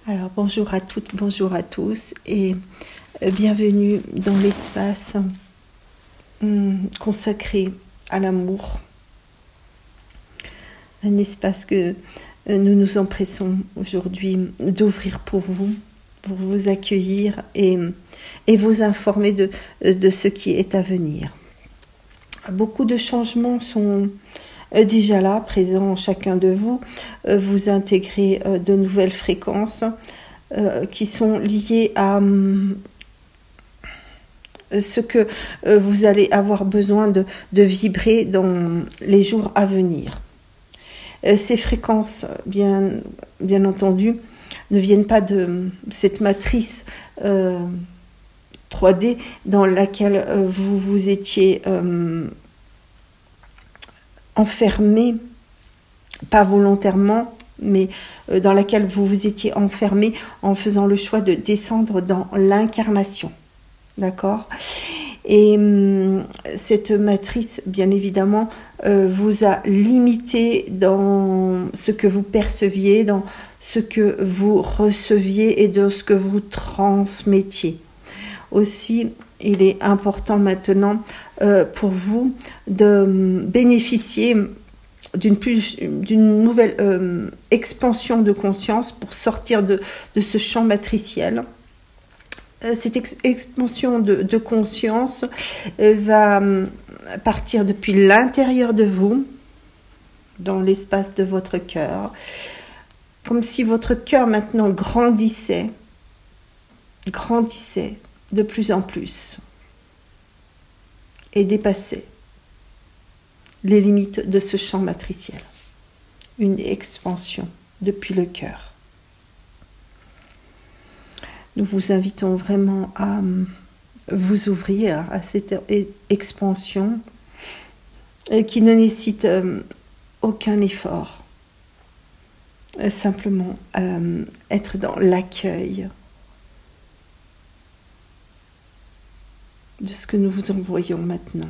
Alors bonjour à toutes, bonjour à tous et bienvenue dans l'espace consacré à l'amour. Un espace que nous nous empressons aujourd'hui d'ouvrir pour vous accueillir et vous informer de ce qui est à venir. Beaucoup de changements sont déjà là, présents en chacun de vous. Vous intégrez de nouvelles fréquences qui sont liées à ce que vous allez avoir besoin de vibrer dans les jours à venir. Ces fréquences, bien entendu, ne viennent pas de cette matrice 3D dans laquelle vous étiez enfermé, pas volontairement, mais dans laquelle vous vous étiez enfermé en faisant le choix de descendre dans l'incarnation. D'accord ? Et cette matrice, bien évidemment, vous a limité dans ce que vous perceviez, dans ce que vous receviez et dans ce que vous transmettiez. Aussi, il est important maintenant pour vous de bénéficier d'une nouvelle expansion de conscience pour sortir de ce champ matriciel. Cette expansion de conscience va partir depuis l'intérieur de vous, dans l'espace de votre cœur, comme si votre cœur maintenant grandissait de plus en plus et dépassait les limites de ce champ matriciel. Une expansion depuis le cœur. Nous vous invitons vraiment à vous ouvrir à cette expansion qui ne nécessite aucun effort. Simplement être dans l'accueil de ce que nous vous envoyons maintenant.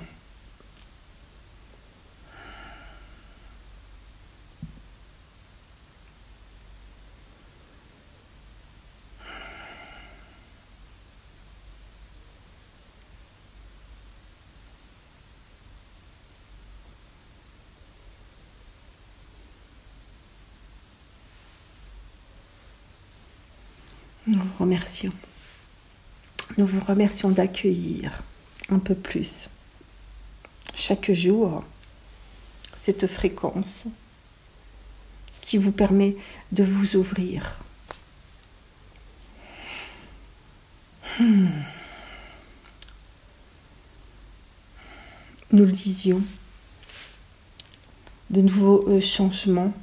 Nous vous remercions. Nous vous remercions d'accueillir un peu plus chaque jour cette fréquence qui vous permet de vous ouvrir. Nous le disions, de nouveaux changements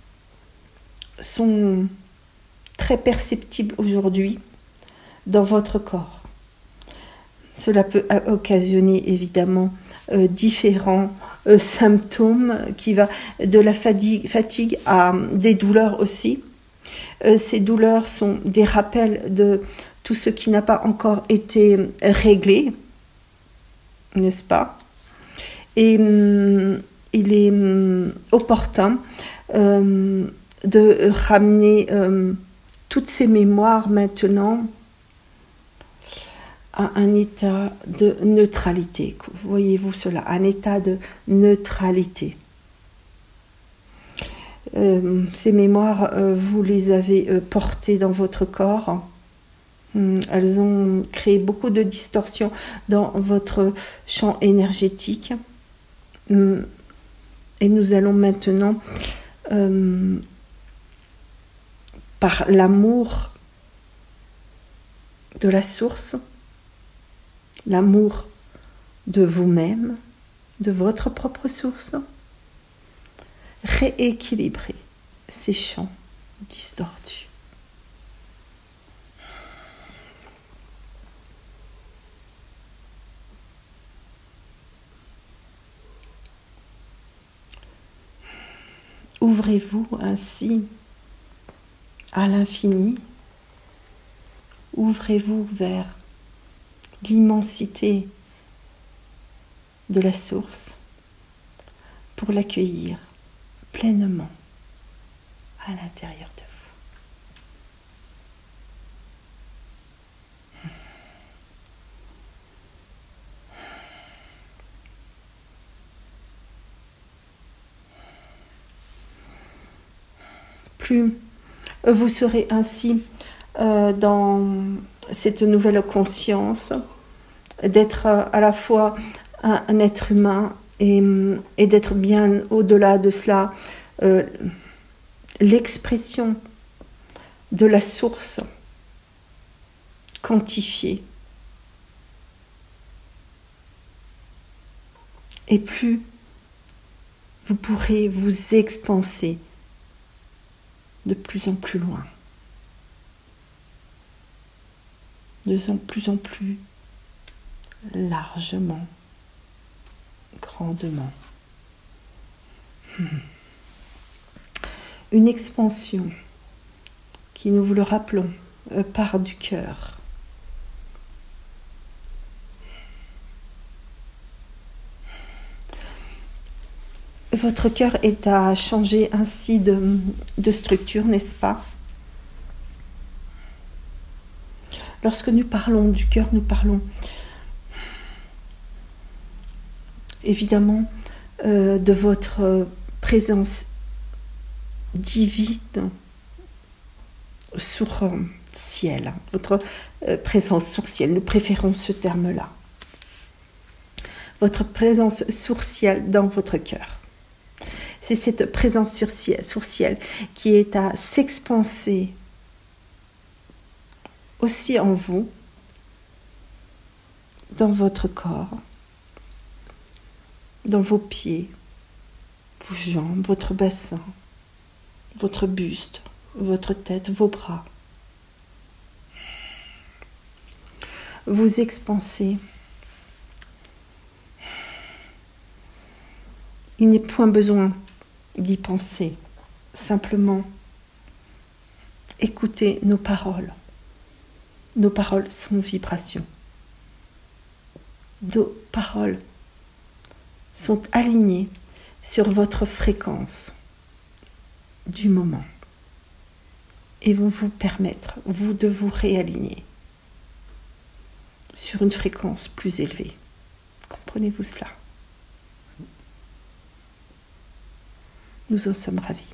sont très perceptible aujourd'hui dans votre corps. Cela peut occasionner évidemment différents symptômes qui va de la fatigue à des douleurs aussi. Ces douleurs sont des rappels de tout ce qui n'a pas encore été réglé, n'est-ce pas ? Et il est opportun de ramener toutes ces mémoires maintenant à un état de neutralité. Voyez-vous cela, un état de neutralité. Ces mémoires, vous les avez portées dans votre corps. Elles ont créé beaucoup de distorsions dans votre champ énergétique. Et nous allons maintenant par l'amour de la source, l'amour de vous-même, de votre propre source, rééquilibrer ces champs distordus. Ouvrez-vous ainsi à l'infini, ouvrez-vous vers l'immensité de la source pour l'accueillir pleinement à l'intérieur de vous. plus vous serez ainsi dans cette nouvelle conscience d'être à la fois un être humain et d'être bien au-delà de cela l'expression de la source quantifiée. Et plus vous pourrez vous expanser de plus en plus loin, de plus en plus largement, grandement. Une expansion qui, nous vous le rappelons, part du cœur. Votre cœur est à changer ainsi de structure, n'est-ce pas? Lorsque nous parlons du cœur, nous parlons évidemment de votre présence divine sourcielle, votre présence sourcielle, nous préférons ce terme-là. Votre présence sourcielle dans votre cœur. C'est cette présence sourcielle qui est à s'expanser aussi en vous, dans votre corps, dans vos pieds, vos jambes, votre bassin, votre buste, votre tête, vos bras. Vous expansez. Il n'est point besoin d'y penser. Simplement, écoutez nos paroles. Nos paroles sont vibrations. Nos paroles sont alignées sur votre fréquence du moment et vont vous permettre, vous, de vous réaligner sur une fréquence plus élevée. Comprenez-vous cela? Nous en sommes ravis.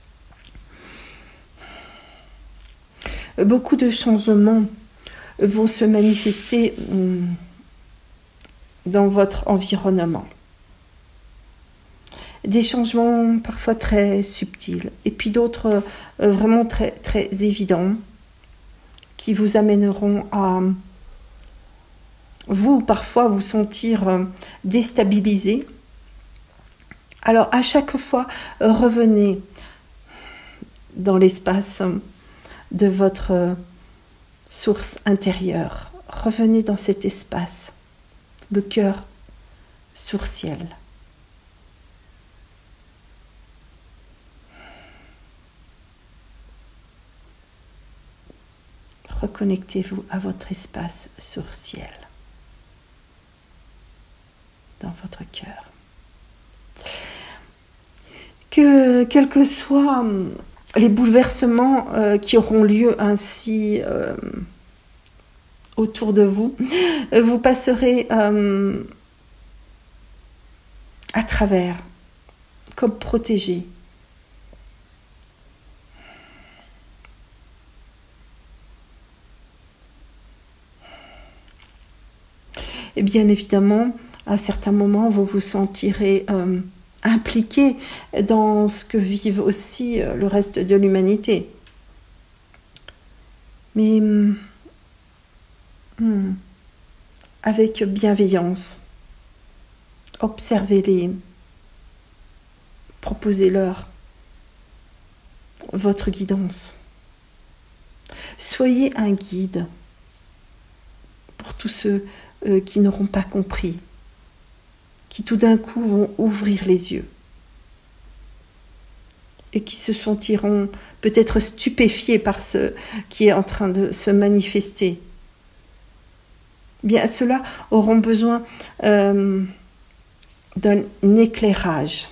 Beaucoup de changements vont se manifester dans votre environnement. Des changements parfois très subtils et puis d'autres vraiment très, très évidents qui vous amèneront à vous parfois vous sentir déstabilisé. Alors à chaque fois, revenez dans l'espace de votre source intérieure. Revenez dans cet espace, le cœur sourciel. Reconnectez-vous à votre espace sourciel dans votre cœur. Quels que soient les bouleversements qui auront lieu ainsi autour de vous, vous passerez à travers, comme protégé. Et bien évidemment, à certains moments, vous vous sentirez impliqué dans ce que vivent aussi le reste de l'humanité. Mais avec bienveillance, observez-les, proposez-leur votre guidance. Soyez un guide pour tous ceux qui n'auront pas compris, qui tout d'un coup vont ouvrir les yeux et qui se sentiront peut-être stupéfiés par ce qui est en train de se manifester. Bien, ceux-là auront besoin d'un éclairage.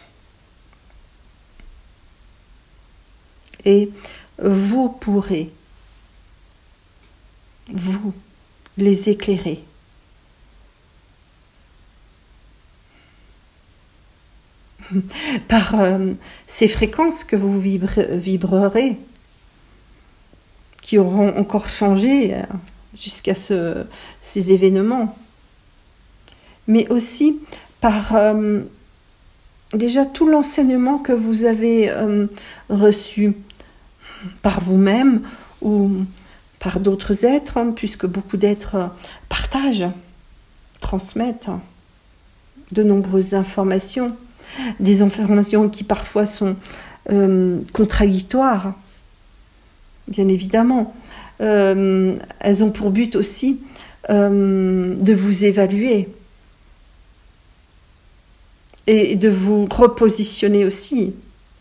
Et vous pourrez, vous, les éclairer. par ces fréquences que vous vibrerez, qui auront encore changé jusqu'à ces événements. Mais aussi par déjà tout l'enseignement que vous avez reçu par vous-même ou par d'autres êtres, puisque beaucoup d'êtres partagent, transmettent de nombreuses informations, des informations qui parfois sont contradictoires, bien évidemment. Elles ont pour but aussi de vous évaluer et de vous repositionner aussi.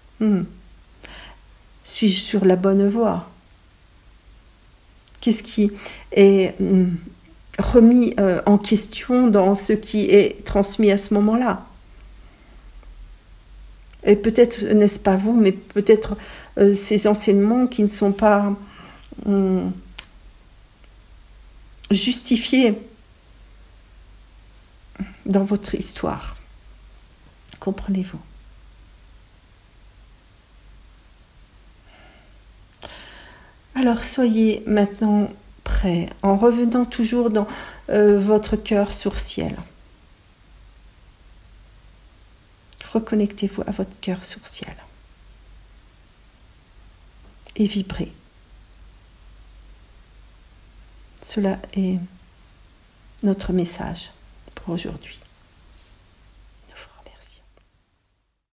Suis-je sur la bonne voie? Qu'est-ce qui est remis en question dans ce qui est transmis à ce moment-là? Et peut-être, n'est-ce pas vous, mais peut-être ces enseignements qui ne sont pas justifiés dans votre histoire. Comprenez-vous? Alors soyez maintenant prêts, en revenant toujours dans votre cœur sourciel. Reconnectez-vous à votre cœur sourciel et vibrez. Cela est notre message pour aujourd'hui.